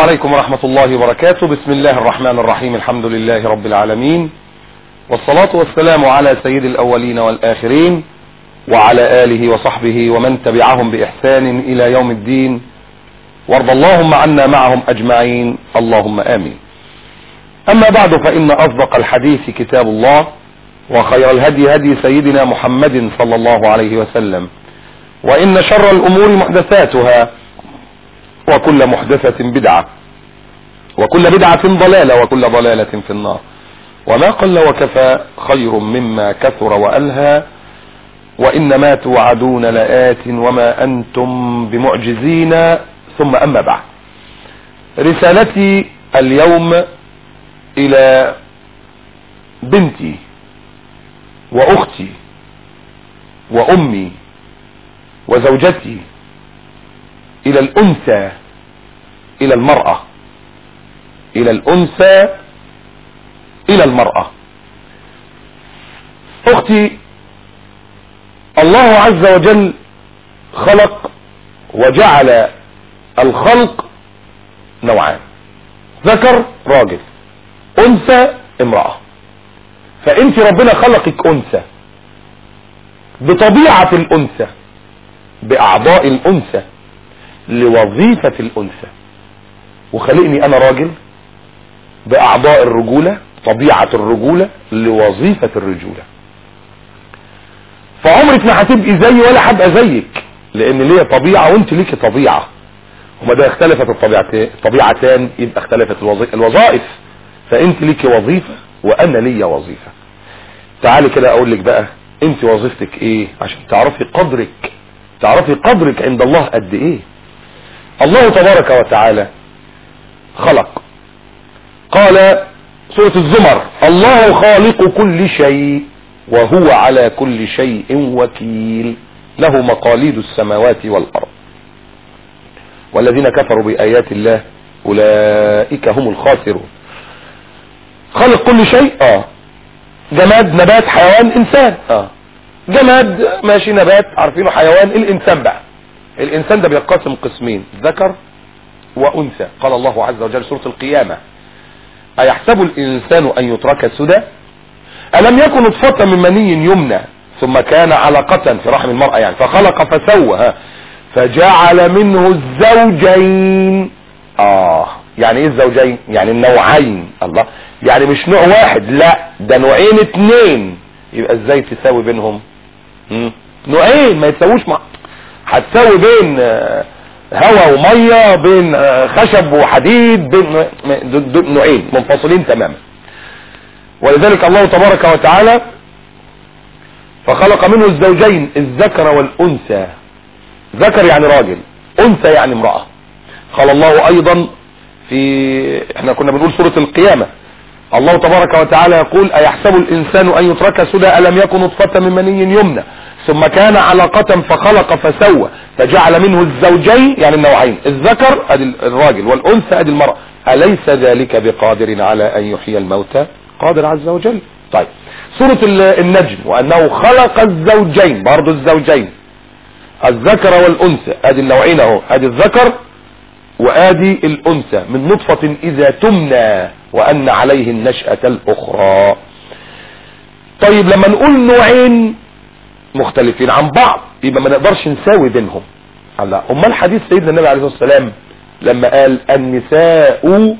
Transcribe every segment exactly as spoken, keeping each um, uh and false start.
عليكم ورحمة الله وبركاته. بسم الله الرحمن الرحيم. الحمد لله رب العالمين، والصلاة والسلام على سيد الأولين والآخرين وعلى آله وصحبه ومن تبعهم بإحسان إلى يوم الدين، وارض اللهم عنا معهم أجمعين، اللهم آمين. أما بعد، فإن أصدق الحديث كتاب الله، وخير الهدي هدي سيدنا محمد صلى الله عليه وسلم، وإن شر الأمور محدثاتها، وكل محدثة بدعة، وكل بدعة ضلالة، وكل ضلالة في النار. وما قل وكفى خير مما كثر وألهى، وإنما توعدون لآت وما أنتم بمعجزين. ثم أما بعد، رسالتي اليوم إلى بنتي وأختي وأمي وزوجتي، إلى الأنثى، إلى المرأة، إلى الأنثى، إلى المرأة. أختي، الله عز وجل خلق وجعل الخلق نوعان: ذكر راجل، أنثى امرأة. فأنت ربنا خلقك أنثى بطبيعة الأنثى، بأعضاء الأنثى، لوظيفة الأنثى، وخلقني أنا راجل بأعضاء الرجولة، طبيعة الرجولة، لوظيفة الرجولة. فعمرك ما هتبقي زي ولا هبقى زيك، لأن ليه طبيعة وانت ليك طبيعة، وما ده اختلفت الطبيعتان يبقى اختلفت الوظائف. فانت ليك وظيفة وانا ليا وظيفة. تعالي كده اقول لك بقى، انت وظيفتك ايه عشان تعرفي قدرك، تعرفي قدرك عند الله قد ايه. الله تبارك وتعالى خلق، قال سورة الزمر: الله خالق كل شيء وهو على كل شيء وكيل، له مقاليد السماوات والأرض، والذين كفروا بآيات الله أولئك هم الخاسرون. خلق كل شيء، اه جماد، نبات، حيوان، انسان. اه جماد ماشي، نبات عارفينه، حيوان الانسان. بقى الانسان ده بينقسم قسمين: ذكر وانثى. قال الله عز وجل سورة القيامة: ايحسب الانسان ان يترك سدى، الم يكن نطفة من مني يمنى ثم كان علقة في رحم المرأة، يعني فخلق فسوى، ها فجعل منه الزوجين. اه يعني ايه الزوجين؟ يعني النوعين. الله، يعني مش نوع واحد، لا ده نوعين اتنين. يبقى ازاي تساوي بينهم؟ مم. نوعين ما يتساووش، مع هتساوي بين هواء ومية، بين خشب وحديد، بين نوعين منفصلين تماما. ولذلك الله تبارك وتعالى فخلق منه الزوجين، الذكر والأنثى. ذكر يعني راجل، أنثى يعني امرأة. قال الله أيضا في، احنا كنا بنقول سورة القيامة، الله تبارك وتعالى يقول: أيحسب الإنسان أن يترك سدى، ألم يكن نطفة من مني يمنى ثم كان علقة فخلق فسوى فجعل منه الزوجين، يعني النوعين، الذكر ادي الراجل والأنثى ادي المرأة. أليس ذلك بقادر على أن يحيي الموتى؟ قادر عز وجل. طيب سورة النجم: وأنه خلق الزوجين، برضو الزوجين، الذكر والأنثى، ادي النوعين اهو، ادي الذكر وادي الأنثى، من نطفة إذا تمنى وأن عليه النشأة الأخرى. طيب لما نقول نوعين مختلفين عن بعض يبقى ما نقدرش نساوي بينهم. الله، امال حديث سيدنا النبي عليه الصلاة والسلام لما قال: النساء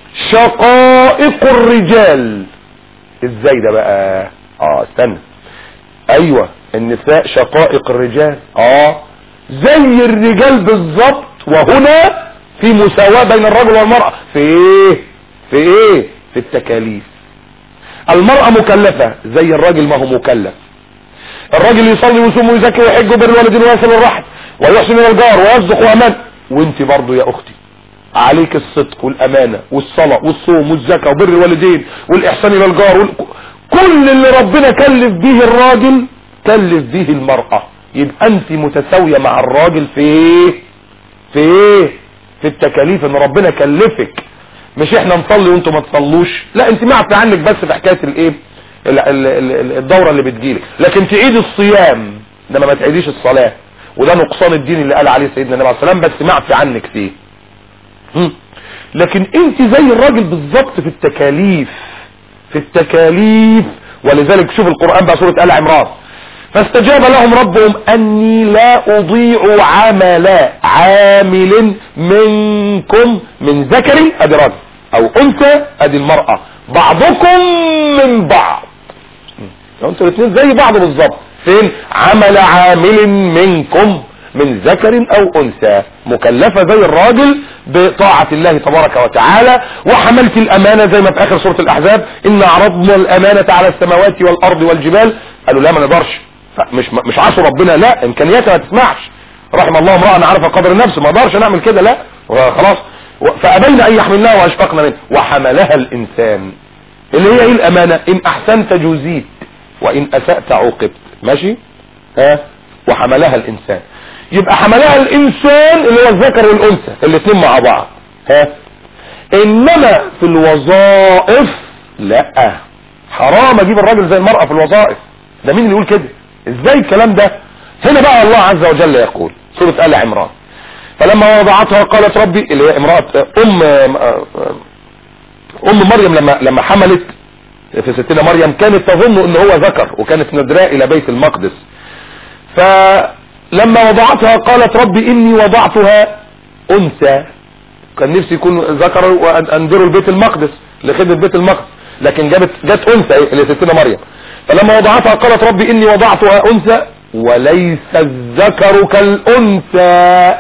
شقائق الرجال، ازاي ده بقى؟ اه استنى، ايوه النساء شقائق الرجال، اه زي الرجال بالظبط. وهنا في مساواة بين الرجل والمرأة. في ايه؟ في ايه؟ في التكاليف. المرأة مكلفة زي الراجل ما هو مكلف. الراجل يصلي ويصوم ويزكي ويحج وبر الوالدين ويصل الرحم ويحسن الى الجار ويصدق ويأمن. وانت برضو يا اختي عليك الصدق والامانة والصلاة والصوم والزكاة وبر الوالدين والاحسان الى الجار وال... كل اللي ربنا كلف به الراجل كلف به المرأة. يبقى انت متساوية مع الراجل في ايه؟ في ايه؟ في التكاليف، ان ربنا كلفك. مش احنا نصلي وانتم ما تصلوش، لا انت معفي عنك بس في حكاية الايه، الدورة اللي بتجيلك، لكن تعيد الصيام انما ما تعيديش الصلاة. وده نقصان الدين اللي قال عليه سيدنا النبي عليه الصلاة والسلام، بس معفي عنك فيه. لكن انت زي الراجل بالظبط في التكاليف، في التكاليف. ولذلك شوف القرآن بقى سورة آل عمران، فاستجاب لهم ربهم اني لا اضيع عمل عامل منكم من ذكر ادي راجل او انثى ادي المرأة، بعضكم من بعض. انتوا الاثنين زي بعض بالظبط. فين؟ عمل عامل منكم من ذكر او انثى، مكلفة زي الراجل بطاعة الله تبارك وتعالى. وحملت الامانة زي ما في اخر سورة الاحزاب، ان عرضنا الامانة على السماوات والارض والجبال. قالوا لا ما نقدرش، مش مش عصوا ربنا، لا امكانياتها ما تسمعش. رحم الله امرأة عرف قدر نفسه، ما نقدرش نعمل كده، لا خلاص. فابين ان يحملناها واشفقنا منه وحملها الانسان. اللي هي ايه الامانة؟ ان احسنت جوزيت وان اسأت عوقبت. ماشي؟ ها؟ وحملها الانسان، يبقى حملها الانسان اللي هو الذكر والانثى الاثنين مع بعض. ها؟ انما في الوظائف لا، حرام اجيب الراجل زي المرأة في الوظائف. ده مين اللي يقول كده؟ ازاي الكلام ده؟ هنا بقى الله عز وجل يقول سورة آل عمران، فلما وضعتها قالت ربي، اللي هي امرأة ام ام مريم، لما لما حملت في ستنا مريم كانت تظن ان هو ذكر، وكانت ندراء الى بيت المقدس. فلما وضعتها قالت ربي اني وضعتها انثى، كان نفسي يكون ذكر وانذره البيت المقدس لخدمة بيت المقدس، لكن جابت جت انثى لستنا مريم. فلما وضعتها قالت ربي اني وضعتها انثى وليس الذكر كالانثى.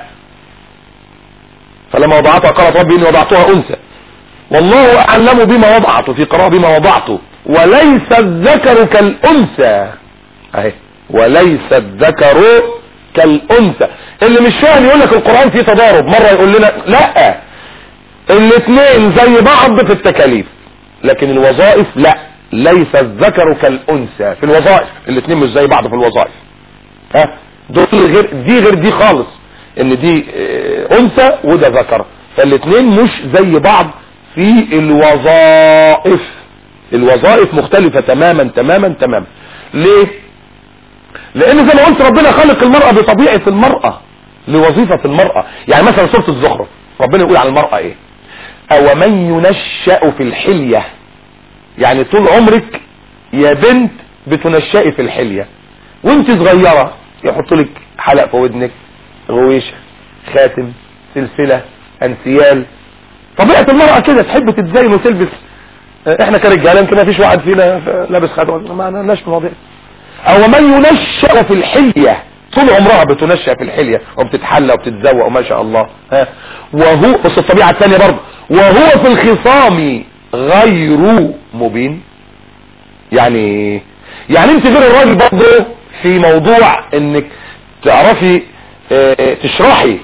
فلما وضعتها قالت ربي اني وضعتها انثى والله اعلم بما وضعته، في قراءة بما وضعته، وليس الذكر كالانثى. اهي وليس الذكر كالانثى. اللي مش فاهم يقول لك القرآن فيه تضارب، مرة يقول لنا لا الاثنين زي بعض في التكاليف، لكن الوظائف لا، ليس الذكر كالانثى في الوظائف، الاثنين مش زي بعض في الوظائف. ها؟ دول غير دي غير دي خالص، ان دي انثى وده ذكر، فالاثنين مش زي بعض في الوظائف. الوظائف مختلفة تماما تماما تماما. ليه؟ لان زي ما قلت ربنا خلق المرأة بطبيعة المرأة لوظيفة المرأة. يعني مثلا سورة الزخرف ربنا يقول على المرأة ايه؟ او من ينشأ في الحلية، يعني طول عمرك يا بنت بتنشأي في الحلية، وانت صغيرة يحط لك حلق في ودنك، غويشة، خاتم، سلسلة، انسيال. طبيعة المرأة كده تحب تتزين وتلبس. احنا كرجاله يمكن ما فيش واحد فينا لابس خاتم، ما لناش في المواضيع. او من ينشأ في الحلية، طول عمرها بتنشأ في الحلية وبتتحلى وبتتزوق وما شاء الله. ها؟ وهو بص الطبيعة الثانية برضه، وهو في الخصام غير مبين. يعني يعني انت غير الراجل برضه في موضوع انك تعرفي اه تشرحي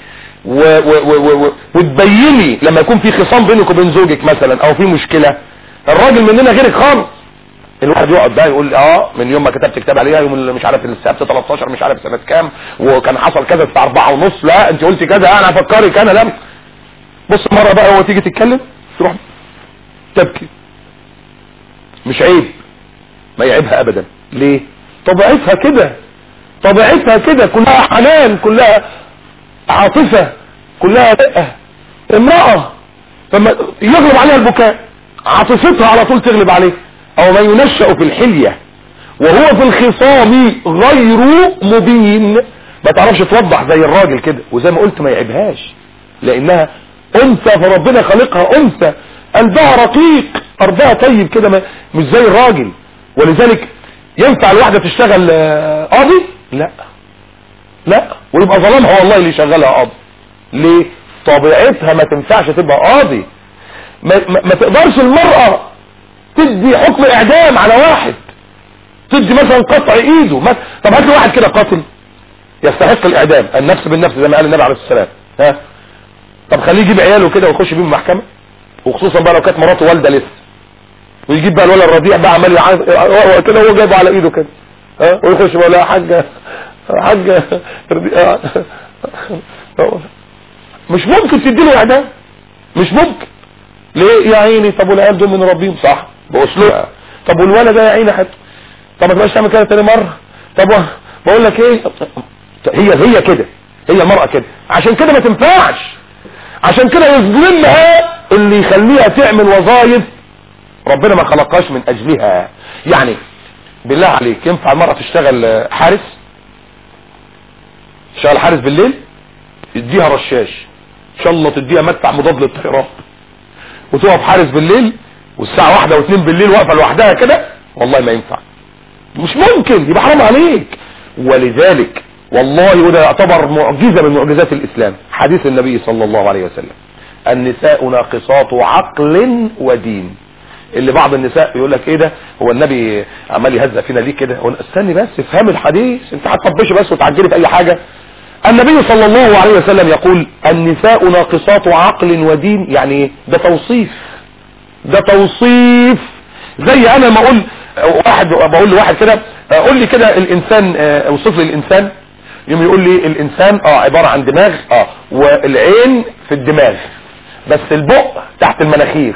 وتبيني لما يكون في خصام بينك وبين زوجك مثلا او في مشكلة. الراجل مننا غيرك خالص. الواحد يقعد بقى يقول اه من يوم ما كتبت كتاب عليها يوم مش عارف السبت تلتاشر مش عارف سنة كام وكان حصل كذا الساعة اربعة ونص، لا انت قلتي كذا انا افكرك انا لم. بص مرة بقى هو تيجي تتكلم تروح تبكي. مش عيب، ما يعيبها ابدا. ليه؟ طبيعتها كده، طبيعتها كده، كلها حنان، كلها عاطفة، كلها دقة. امرأة فما يغلب عليها البكاء، عاطفتها على طول تغلب عليه. او من ينشأ في الحلية وهو في الخصام غير مبين، ما تعرفش توضح زي الراجل كده. وزي ما قلت ما يعيبهاش لانها انثى، فربنا خلقها انثى، قلبها رقيق، قلبها طيب كده، مش زي الراجل. ولذلك ينفع الواحدة تشتغل قاضي؟ لا لا، ويبقى ظلمها والله اللي يشغلها قاضي. ليه؟ طبيعتها ما تنفعش تبقى قاضي. ما, ما, ما تقدرش المرأة تدي حكم اعدام على واحد، تدي مثلا قطع ايده مثلا. طب هات لي واحد كده قاتل يستحق الاعدام، النفس بالنفس زي ما قال النبي عليه الصلاه والسلام. ها؟ طب خليه يجيب عياله كده ويخش بيهم المحكمه، وخصوصا بقى لو كانت مراته والده لسه، ويجيب بقى الولد الرضيع بقى عمال كده وهو جايبه على ايده كده، ها؟ ويخش بقى لا حاجه حاجه مش ممكن تدي له اعدام، مش ممكن. ليه يا عيني؟ طب والعيال دول من ربهم صح باسلوب. طب والولد ده يا عيني حتى، طب ما تبقاش تعمل كده تاني مره. طب بقول لك ايه، هي هي كده، هي المرأة كده، عشان كده ما تنفعش، عشان كده يظلمها اللي يخليها تعمل وظائف ربنا ما خلقهاش من اجلها. يعني بالله عليك ينفع المرأة تشتغل حارس؟ تشتغل حارس بالليل يديها رشاش ان شاء الله، تديها مدفع مضاد للطيران وتقف حارس بالليل والساعة واحدة واثنين بالليل واقفة لوحدها كده؟ والله ما ينفع، مش ممكن، يبقى حرام عليك. ولذلك والله وده يعتبر معجزة من معجزات الاسلام حديث النبي صلى الله عليه وسلم: النساء ناقصات عقل ودين. اللي بعض النساء يقول لك ايه ده، هو النبي عمال يهزأ فينا ليه كده؟ استني بس افهم الحديث، انت هتطبشي بس وتعجلي في اي حاجة. النبي صلى الله عليه وسلم يقول: النساء ناقصات عقل ودين. يعني ايه ده؟ توصيف، ده توصيف. زي انا ما اقول واحد، بقول لواحد كده قول لي كده الانسان، اوصف لي الانسان، يوم يقول لي الانسان اه عبارة عن دماغ اه والعين في الدماغ بس البق تحت المناخير.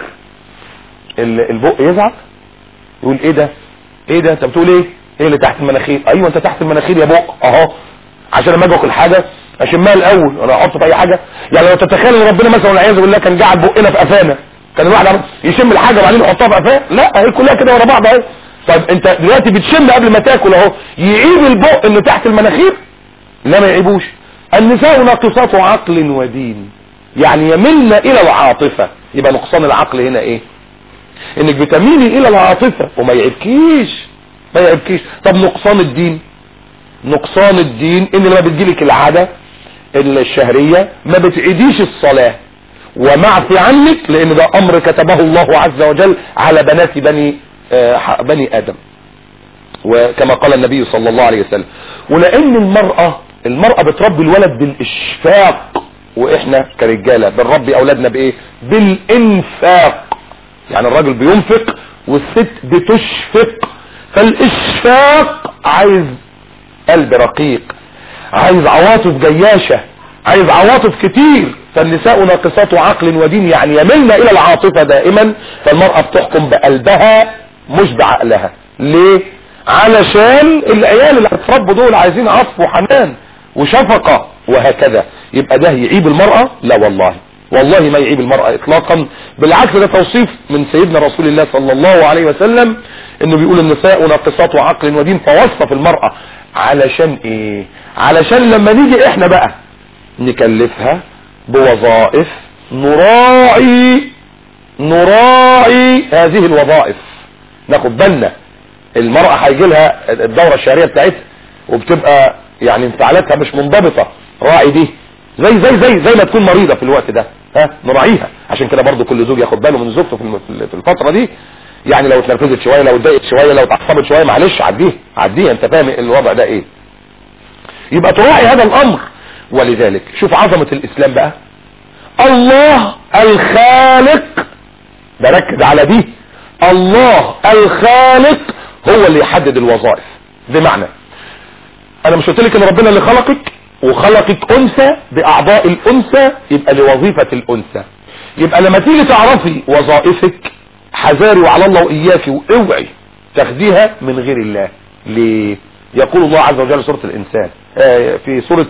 البق يزعق يقول ايه ده ايه ده انت بتقول ايه ايه اللي تحت المناخير؟ ايوه انت تحت المناخير يا بق اهو، عشان لما اجي اكل حاجه اشمها الاول وانا احط في اي حاجه. يعني لو تتخيل ان ربنا مثلا والعياذ بالله كان جعل بقنا في قفانا، كان الواحد يشم الحاجه وبعدين يحطها في قفاه؟ لا، هي كلها كده ورا بعض اهي. طيب انت دلوقتي بتشم قبل ما تاكل اهو، يعيب البق اللي تحت المناخير؟ لا ما يعيبوش. النساء ناقصات عقل ودين، يعني يملن الى العاطفه. يبقى نقصان العقل هنا ايه؟ انك بتميلي الى العاطفه وما يعيبكيش، ما يعيبكيش. طب نقصان الدين؟ نقصان الدين ان لما بتجيلك العاده الشهريه ما بتعيديش الصلاه ومعفي عنك، لان ده امر كتبه الله عز وجل على بنات بني آه بني ادم، وكما قال النبي صلى الله عليه وسلم. ولان المرأة المرأة بتربي الولد بالاشفاق، واحنا كرجالة بنربي اولادنا بايه؟ بالانفاق. يعني الراجل بينفق والست بتشفق. فالاشفاق عايز قلب رقيق، عايز عواطف جياشة، عايز عواطف كتير. فالنساء ناقصات عقل ودين، يعني يملن الى العاطفة دائما. فالمرأة بتحكم بقلبها مش بعقلها. ليه؟ علشان العيال اللي هتربوا دول عايزين عطف وحنان وشفقة وهكذا. يبقى ده يعيب المرأة؟ لا والله، والله ما يعيب المرأة اطلاقا. بالعكس ده توصيف من سيدنا رسول الله صلى الله عليه وسلم، انه بيقول النساء ناقصات عقل ودين، فوصف المرأة. علشان ايه؟ علشان لما نيجي احنا بقى نكلفها بوظائف نراعي نراعي هذه الوظائف، ناخد بالنا. المرأة هيجي لها الدورة الشهرية بتاعتها وبتبقى يعني انفعالاتها مش منضبطة، راعي دي. زي زي زي زي ما تكون مريضة في الوقت ده، ها نراعيها. عشان كده برضو كل زوج ياخد باله من زوجته في الفترة دي. يعني لو اتنرفزت شوية، لو اتضايقت شوية، لو اتعصبت شوية، معلش عديها عديها، انت فاهم الوضع ده ايه. يبقى تراعي هذا الامر. ولذلك شوف عظمة الاسلام بقى. الله الخالق، بركز على دي، الله الخالق هو اللي يحدد الوظائف. بمعنى انا مش قلت لك ان ربنا اللي خلقك وخلقك انثى باعضاء الانثى، يبقى لوظيفة الانثى. يبقى لما تيجي تعرفي وظائفك حذاري وعلى الله واياكي، واوعي تاخديها من غير الله. ليه؟ يقول الله عز وجل سورة الانسان آه في سورة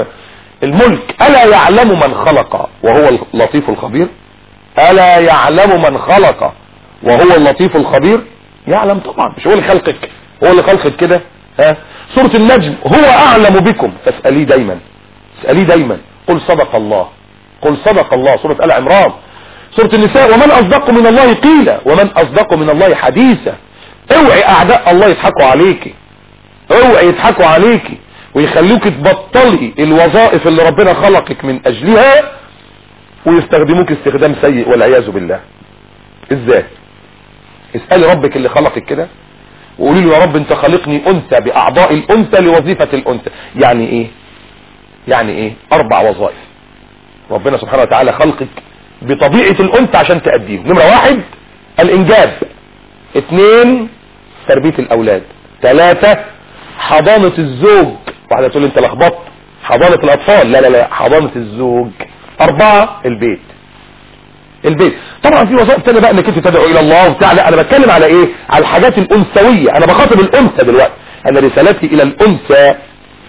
الملك: الا يعلم من خلق وهو اللطيف الخبير؟ الا يعلم من خلق وهو اللطيف الخبير؟ يعلم طبعا، مش هو اللي خلقك، هو اللي خلقك كده. ها سورة النجم: هو اعلم بكم فاسأليه دايما، اسأليه دايما. قل صدق الله، قل صدق الله. سورة آل عمران. سورة النساء: ومن اصدق من الله قيلا ومن اصدق من الله حديثا. اوعي اعداء الله يضحكوا عليكي، اوعي يضحكوا عليكي ويخلوك تبطلي الوظائف اللي ربنا خلقك من اجلها ويستخدموك استخدام سيء والعياذ بالله. ازاي؟ اسألي ربك اللي خلقك كده وقولي له: يا رب انت خلقني انثى باعضاء الانثى لوظيفة الانثى. يعني ايه؟ يعني ايه؟ اربع وظائف ربنا سبحانه وتعالى خلقك بطبيعة الانثى عشان تأديه. نمرة واحد الانجاب، اثنين تربية الاولاد، ثلاثة حضانة الزوج. واحدة تقول انت لخبطت، حضانة الاطفال، لا لا لا حضانة الزوج. اربعة البيت، البيت. طبعا في وظائف تانية بقى انك انت تدعو الى الله وبتاع، لا انا بتكلم على ايه؟ على الحاجات الانثوية. انا بخاطب الانثى دلوقتي، انا رسالتي الى الانثى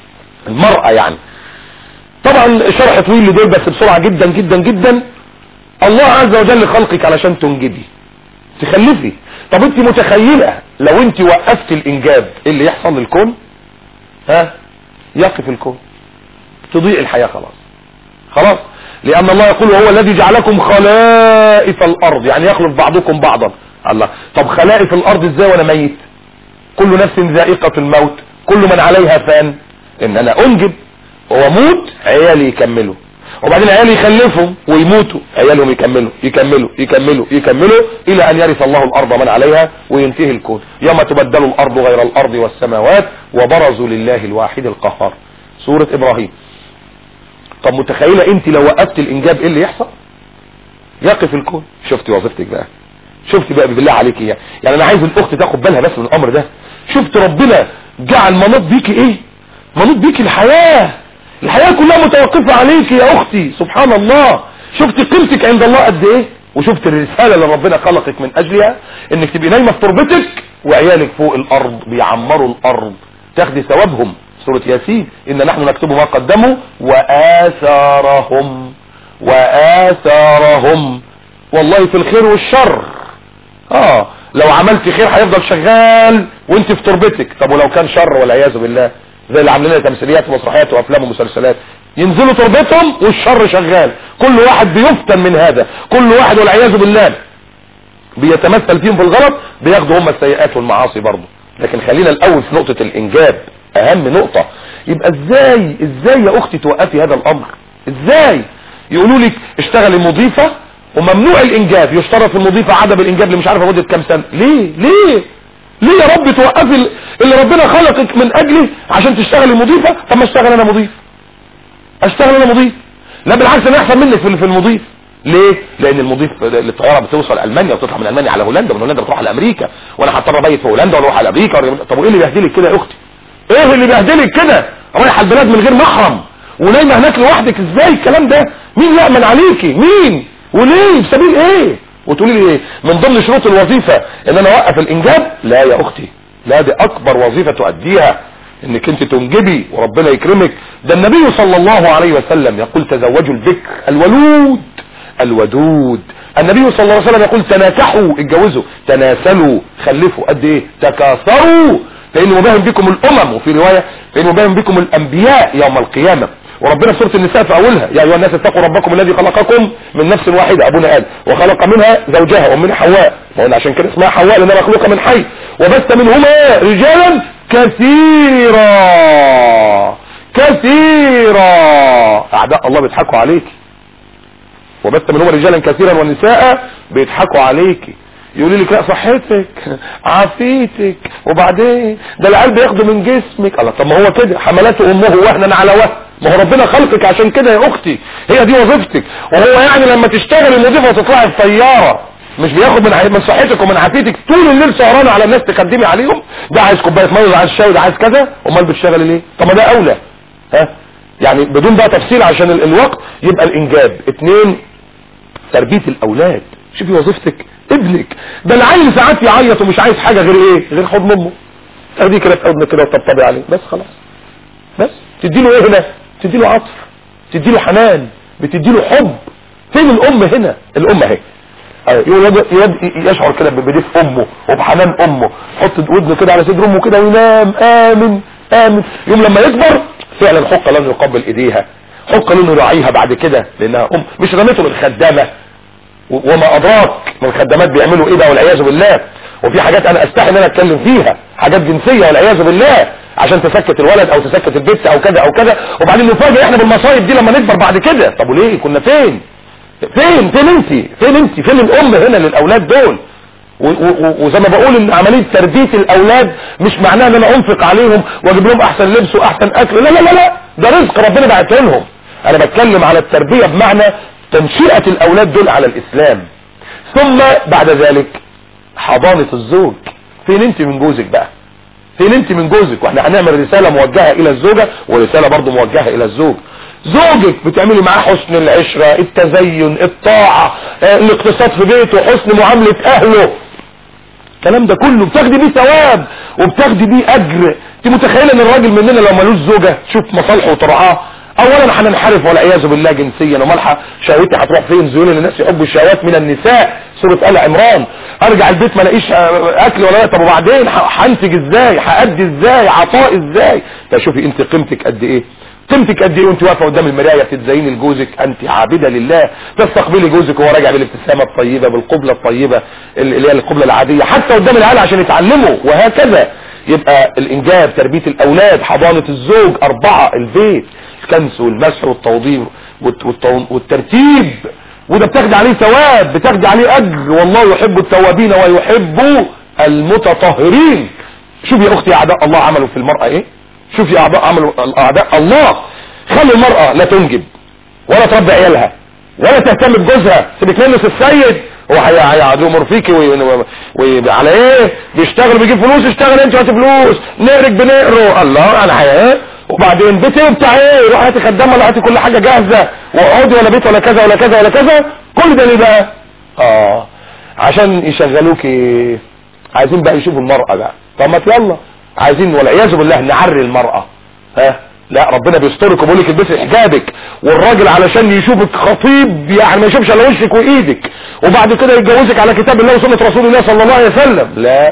المرأة يعني. طبعا شرح طويل لدول بس بسرعة جدا جدا جدا. الله عز وجل خلقك علشان تنجبي تخلفي. طب انت متخيلة لو انت وقفت الانجاب ايه اللي يحصل للكون؟ ها يقف الكون، تضيء الحياة خلاص خلاص. لان الله يقول وهو الذي جعلكم خلائف الارض، يعني يخلق بعضكم بعضا. الله، طب خلائف الارض ازاي وانا ميت؟ كل نفس ذائقة الموت، كل من عليها فان. ان انا انجب واموت عيالي يكملوا، وبعدين عيالي يخلفهم ويموتوا عيالهم يكملوا يكملوا يكملوا يكملوا الى ان يرث الله الارض من عليها وينتهي الكون. يوم تبدل الارض غير الارض والسماوات وبرزوا لله الواحد القهار، سورة ابراهيم. طب متخيلة انت لو وقفت الانجاب ايه اللي يحصل؟ يقف الكون. شفتي وظيفتك بقى؟ شفتي بقى بالله عليك ايه؟ يعني انا عايز الاخت تاخد بالها بس من الامر ده. شفت ربنا جعل مناط بيكي ايه؟ مناط بيكي الحياة، الحياة كلها متوقفة عليك يا اختي. سبحان الله. شفت قيمتك عند الله قد ايه؟ وشفت الرسالة اللي ربنا خلقك من اجلها، انك تبقي نايمة في تربتك وعيالك فوق الارض بيعمروا الارض تاخدي ثوابهم. سورة ياسين ان نحن نكتب ما قدموا واثارهم واثارهم والله في الخير والشر. اه لو عملت خير هيفضل شغال وانت في تربتك. طب ولو كان شر والعياذ بالله، زي اللي عاملين تمثيليات ومسرحيات وافلام ومسلسلات، ينزلوا تربتهم والشر شغال، كل واحد بيفتن من هذا، كل واحد والعياذ بالله بيتمثل فيهم في الغلط، بياخدوا هم السيئات والمعاصي برضه. لكن خلينا الاول في نقطة الانجاب، اهم نقطة. يبقى ازاي ازاي يا اختي توقفي هذا الامر؟ ازاي؟ يقولوا لك اشتغلي مضيفة وممنوع الانجاب، يشترط في المضيفة عدم الانجاب اللي مش عارفه مدة كام سنة. ليه ليه ليه يا رب توقفي اللي ربنا خلقك من اجله عشان تشتغلي مضيفة؟ طب ما اشتغل انا مضيف، اشتغل انا مضيف. لا بالعكس انا احسن منك في المضيف. ليه؟ لان المضيف الطياره بتوصل المانيا وتطلع من المانيا على هولندا، ومن هولندا بتروح على امريكا، وانا هضطر ابيت في هولندا واروح على امريكا. طب وايه اللي بيهدلك كده يا اختي؟ ايه اللي بيهدلك كده؟ رايحه البلاد من غير محرم ونايمه هناك لوحدك، ازاي الكلام ده؟ مين يامن عليكي؟ مين؟ وليه؟ بسبيل ايه؟ وتقولي لي ايه من ضمن شروط الوظيفه ان انا اوقف الانجاب؟ لا يا اختي، لا، دي اكبر وظيفه تؤديها انك انت تنجبي وربنا يكرمك. ده النبي صلى الله عليه وسلم يقول تزوجوا البكر الولود الودود. النبي صلى الله عليه وسلم يقول تناكحوا، اتجوزوا، تناسلوا، خلفوا. قد ايه؟ تكاثروا، فإن مباهم بكم الامم، وفي رواية فإن مباهم بكم الانبياء يوم القيامة. وربنا في سورة النساء في اولها يا ايها الناس اتقوا ربكم الذي خلقكم من نفس واحدة، ابونا ادم، وخلق منها زوجها ومن حواء، وقلنا عشان كده اسمها حواء لانها مخلوقة من حي، وبث منهما رجالا كثيرا كثيرا. اعداء الله بيضحكوا عليك، وبث منهما رجالا كثيرا ونساء بيضحكوا عليكي. يقولوا لك لا صحتك عافيتك وبعدين ده العيال بياخدوا من جسمك. الله، طب ما هو كده حملته امه وهنا على وهن، ما هو ربنا خلقك عشان كده يا اختي، هي دي وظيفتك. وهو يعني لما تشتغل المضيفه وتطلعي في طياره مش بياخد من من صحتك ومن عافيتك طول الليل سهرانه على الناس تقدمي عليهم؟ ده عايز كوبايه ميه، ده عايز شاي، ده عايز كذا، امال بتشتغلي ليه؟ طب ما ده اولى. ها يعني بدون بقى تفصيل عشان الوقت. يبقى الانجاب. اتنين، تربيه الاولاد. شوفي وظيفتك، ابنك ده العيل ساعات يعيط ومش عايز حاجه غير ايه؟ غير حضن امه. تاخديه كده في حضنك كده وتطبطبي عليه بس خلاص. بس تديله ايه هنا؟ تديله عطف، تديله حنان، بتديله حب. فين الام هنا؟ الام اهي يشعر كده بدفء امه وبحنان امه، حط ودنه كده على صدر امه كده وينام امن امن. يوم لما يكبر فعلا حق لانه يقبل ايديها، حق لانه يراعيها بعد كده لانها ام، مش رميته للخدامه. وما ادراك من الخدامات بيعملوا ايه بقى والعياذ بالله. وفي حاجات انا استحي ان انا اتكلم فيها، حاجات جنسيه والعياذ بالله، عشان تسكت الولد او تسكت البنت او كذا او كذا، وبعدين نفاجئ احنا بالمصايب دي لما نكبر بعد كده. طب وليه؟ كنا فين فين فين انت فين انت فين الام هنا للاولاد دول؟ وزي ما بقول ان عمليه تربيه الاولاد مش معناها ان انا انفق عليهم واجيب لهم احسن لبس واحسن اكل، لا لا لا لا، ده رزق ربنا بعته لهم. انا بتكلم على التربيه بمعنى تنشئه الاولاد دول على الاسلام. ثم بعد ذلك حضانه الزوج. فين انت من جوزك بقى؟ فين انت من جوزك؟ واحنا هنعمل رساله موجهه الى الزوجه ورساله برضو موجهه الى الزوج. زوجك بتعملي معاه حسن العشرة، التزين، الطاعة، اه الاقتصاد في بيته، حسن معاملة اهله، الكلام ده كله بتاخدي بيه ثواب وبتاخدي بيه اجر. انت متخيله ان الراجل مننا لو مالوش زوجة تشوف مصالحه وترعاه اولا هننحرف والعياذ بالله جنسيا، ومالها شهوتي هتروح فين؟ زيون الناس يحبوا الشهوات من النساء، سورة آل عمران. ارجع البيت ما الاقيش اكل ولا. طب وبعدين هنتج ازاي؟ هادي ازاي؟ عطاء ازاي؟ فشوفي انت قيمتك قد ايه، قيمتك قد ايه وانت واقفه قدام المرايه بتتزيني لجوزك، انت عابده لله، تستقبلي جوزك وهو راجع بالابتسامه الطيبه، بالقبله الطيبه اللي هي القبله العاديه، حتى قدام العيال عشان يتعلموا، وهكذا. يبقى الانجاب، تربيه الاولاد، حضانه الزوج، اربعه، البيت، الكنس والمسح والتوضيب والترتيب، وده بتاخدي عليه ثواب، بتاخدي عليه اجر، والله يحب التوابين ويحب المتطهرين. شوف يا اختي اعداء الله عملوا في المراه ايه، شوف يا اعداء عملوا اعداء الله، خلوا المراه لا تنجب ولا تربي عيالها ولا تهتم بجوزها، سيبك منه السيد، هو هيعدو فيكي وعلى ايه؟ بيشتغل بيجيب فلوس، اشتغل انت هات فلوس، نقرك بنقره، الله انا حياه. وبعدين بيت ايه بتاع ايه؟ روح هاتي خدامه ولا هاتي كل حاجه جاهزه، واقعدي ولا بيت ولا كذا ولا كذا ولا كذا، كل ده ليه بقى؟ اه عشان يشغلوكي، عايزين بقى يشوفوا المرأة بقى. طب ما يلا عايزين والعياذ بالله نعري المرأة، ها لا ربنا بيسترك وبيقول لك البسي حجابك، والراجل علشان يشوفك خطيب يعني ما يشوفش الا وشك وايدك، وبعد كده يتجوزك على كتاب الله وسنة رسول الله صلى الله عليه وسلم. لا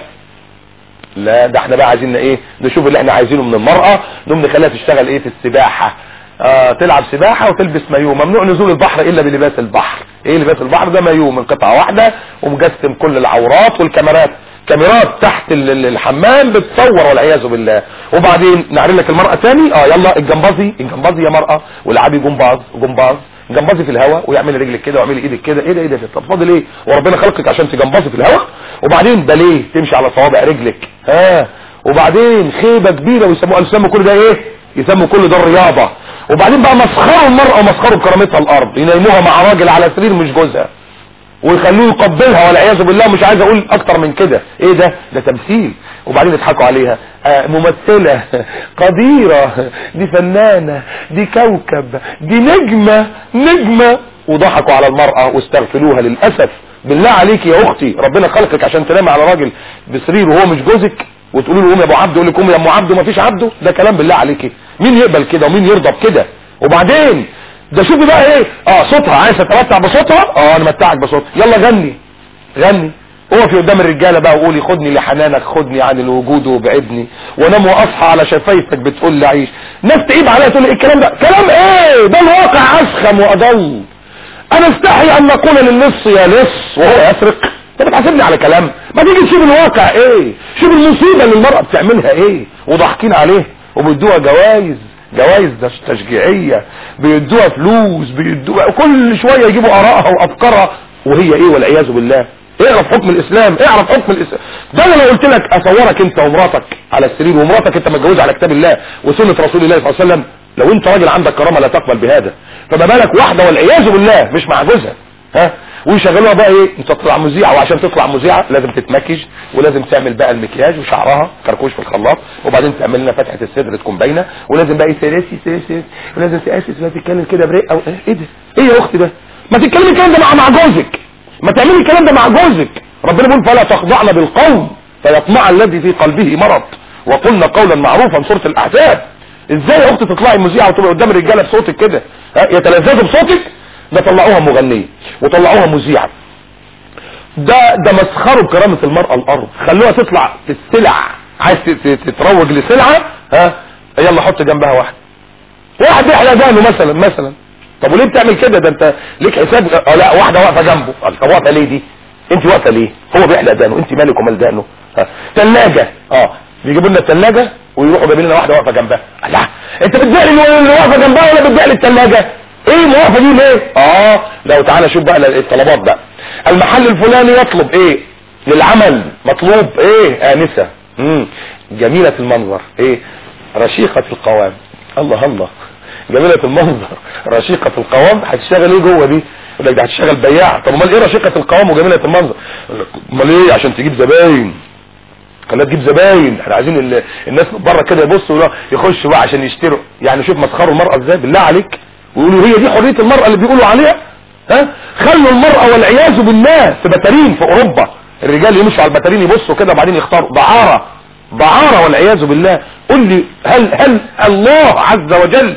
لا ده احنا بقى عايزين ايه؟ نشوف اللي احنا عايزينه من المرأة، نقوم نخليها تشتغل ايه؟ في السباحة، آه تلعب سباحة وتلبس مايو، ممنوع نزول البحر الا بلباس البحر. ايه لباس البحر ده؟ مايو من قطعة واحدة ومجسم كل العورات، والكاميرات كاميرات تحت الحمام بتصور والعياذ بالله. وبعدين نعري لك المرأة تاني، اه يلا الجمبازي، الجمبازي يا مرأة، والعبي جمباز جمباز جمبازي في الهواء، ويعمل رجلك كده واعملي ايدك كده، ايه ده ايه ده؟ طب فاضل ايه؟ وربنا خلقك عشان تجمبازي في الهواء؟ وبعدين باليه تمشي على صوابع رجلك، ها وبعدين خيبة كبيرة، ويسموها يسموا كل ده ايه؟ يسموا كل ده الرياضة. وبعدين بقى مسخروا المرأة ومسخروا بكرامتها الارض، ينيموها مع راجل على سرير مش جوزها، ويخلوه يقبلها والعياذ بالله، مش عايز اقول اكتر من كده. ايه ده؟ ده تمثيل. وبعدين يضحكوا عليها، آه ممثلة قديرة، دي فنانة، دي كوكب، دي نجمة نجمة، وضحكوا على المرأة واستغفلوها للأسف. بالله عليك يا اختي، ربنا خلقك عشان تنام على راجل بسرير وهو مش جوزك، وتقولوا له قوم يا ابو عبده، يقول لك قوم يا ام عبده، مفيش عبده؟ ده كلام بالله عليك، مين يقبل كده ومين يرضى بكده؟ وبعدين ده شوفي بقى ايه، اه صوتها، عايز تتمتع بصوتها، اه انا متعك بصوتها، يلا غني غني، اقفي قدام الرجاله بقى وقولي خدني لحنانك، خدني عن الوجود وابعدني، وانام واصحى على شفايفك بتقول لي عيش. ناس تعيب عليها تقول لي ايه الكلام ده؟ كلام ايه ده؟ الواقع اسخم واضل. انا استحي ان نقول للص يا لص وهو يسرق. انت بتحاسبني على كلام؟ ما تيجي تشوف الواقع ايه، شوف المصيبه اللي المراه بتعملها ايه، وضاحكين عليه وبيدوها جوائز، جوائز تشجيعيه، بيدوها فلوس، بيدوها كل شويه يجيبوا ارائها وافكارها، وهي ايه والعياذ بالله؟ اعرف حكم الاسلام، اعرف حكم الاسلام. ده انا لو قلت لك اصورك انت ومراتك على السرير، ومراتك انت متجوزه على كتاب الله وسنه رسول الله صلى الله عليه وسلم، لو انت راجل عندك كرامه لا تقبل بهذا، فما بالك واحده والعياذ بالله مش مع جوزها، ها؟ ويشغلوها بقى ايه؟ انت تطلع مذيعه، وعشان تطلع مذيعه لازم تتمكج، ولازم تعمل بقى المكياج وشعرها كركوش في الخلاط، وبعدين تعمل لنا فتحه الصدر تكون باينه، ولازم بقى سيراسي سيراسي، ولازم تاسس وتتكلم كده بريق او ايه ده؟ ايه يا اختي ده؟ ما تتكلمي الكلام ده مع مع جوزك، ما تعملي الكلام ده مع جوزك. ربنا بيقول فلا تخضعن بالقول فيطمع الذي في قلبه مرض وقلنا قولا معروفا، سوره الاحزاب. ازاي يا اختي تطلعي مذيعه وتبقى قدام الرجاله بصوتك كده، يتلذذوا بصوتك؟ ده طلعوها مغنيه وطلعوها مذيعه، ده ده مسخروا بكرامه المراه الارض، خلوها تطلع في السلع، عايز تتروج لسلعه، ها يلا حط جنبها واحد واحد يحلى دانه مثلا مثلا. طب وليه بتعمل كده؟ ده انت ليك حساب. اه لا واحده واقفه جنبه، طب واقفه ليه دي؟ انت واقفه ليه؟ هو بيحلى دانه، انت مالك ومال دانه؟ ثلاجه، اه بيجيبوا لنا الثلاجه ويروحوا جايبين لنا واحده واقفه جنبها. لا انت بتبيع لي اللي واقفه جنبها ولا بتبيع لي الثلاجه؟ ايه المواقفه دي ليه؟ اه لو تعالى شوف بقى الطلبات بقى، المحل الفلاني يطلب ايه للعمل، مطلوب ايه؟ انسه امم جميله المنظر، ايه رشيقه القوام، الله الله جميله المنظر رشيقه القوام، هتشتغل ايه جوه دي؟ يقول لك ده هتشتغل بياع. طب امال ايه رشيقه القوام وجميله المنظر؟ امال ايه؟ عشان تجيب زباين، خليها تجيب زباين، احنا عايزين الناس من بره كده يبصوا يخشوا بقى عشان يشتروا. يعني شوف مسخروا المراه ازاي بالله عليك، ويقولوا هي دي حريه المراه اللي بيقولوا عليها؟ ها خلوا المراه والعياذ بالله في بتارين في اوروبا، الرجال يمشوا على البتارين يبصوا كده وبعدين يختاروا، دعاره دعاره والعياذ بالله. قل لي هل هل الله عز وجل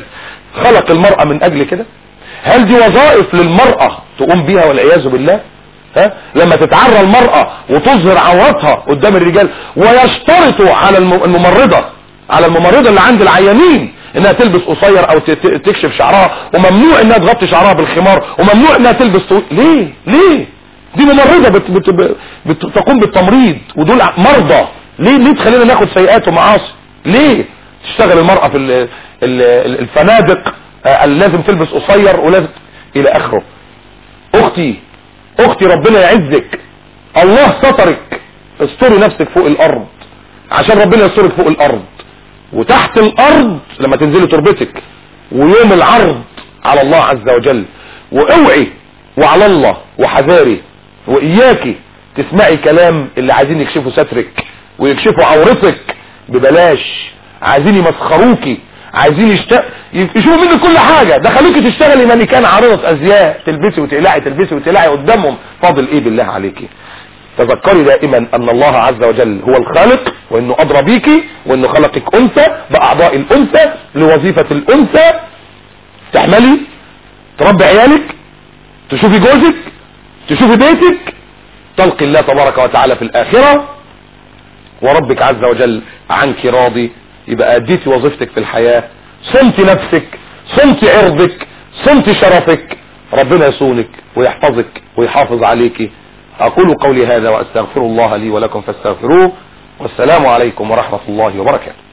خلق المرأة من اجل كده؟ هل دي وظائف للمرأة تقوم بيها والعياذ بالله؟ ها؟ لما تتعرى المرأة وتظهر عورتها قدام الرجال، ويشترطوا على الممرضة على الممرضة اللي عند العيانين انها تلبس قصير او تكشف شعرها، وممنوع انها تغطي شعرها بالخمار، وممنوع انها تلبس طويل. ليه ليه دي ممرضة بت بت بت بت تقوم بالتمريض، ودول مرضى. ليه ليه تخلينا ناخد سيئات ومعاصي؟ ليه تشتغل المرأة في ال ال الفنادق آه لازم تلبس قصير ولازم الى اخره؟ اختي اختي ربنا يعزك، الله سترك، استري نفسك فوق الارض عشان ربنا يسترك فوق الارض، وتحت الارض لما تنزلي تربتك، ويوم العرض على الله عز وجل. واوعي وعلى الله وحذاري واياكي تسمعي كلام اللي عايزين يكشفوا سترك ويكشفوا عورتك ببلاش، عايزين يمسخروكي، عايزين يشت... يشوفوا منك كل حاجة، دخلوكي تشتغلي مانيكان عارضة ازياء، تلبسي وتقلعي تلبسي وتقلعي قدامهم. فاضل ايه بالله عليكي؟ تذكري دائما ان الله عز وجل هو الخالق، وانه ادرى بيكي، وانه خلقك انثى باعضاء الانثى لوظيفة الانثى، تحملي، تربي عيالك، تشوفي جوزك، تشوفي بيتك، تلقي الله تبارك وتعالى في الاخرة، وربك عز وجل عنك راضي. يبقى اديتي وظيفتك في الحياة، صمتي نفسك، صمتي عرضك، صمتي شرفك، ربنا يصونك ويحفظك ويحافظ عليك. اقول قولي هذا واستغفر الله لي ولكم فاستغفروه، والسلام عليكم ورحمة الله وبركاته.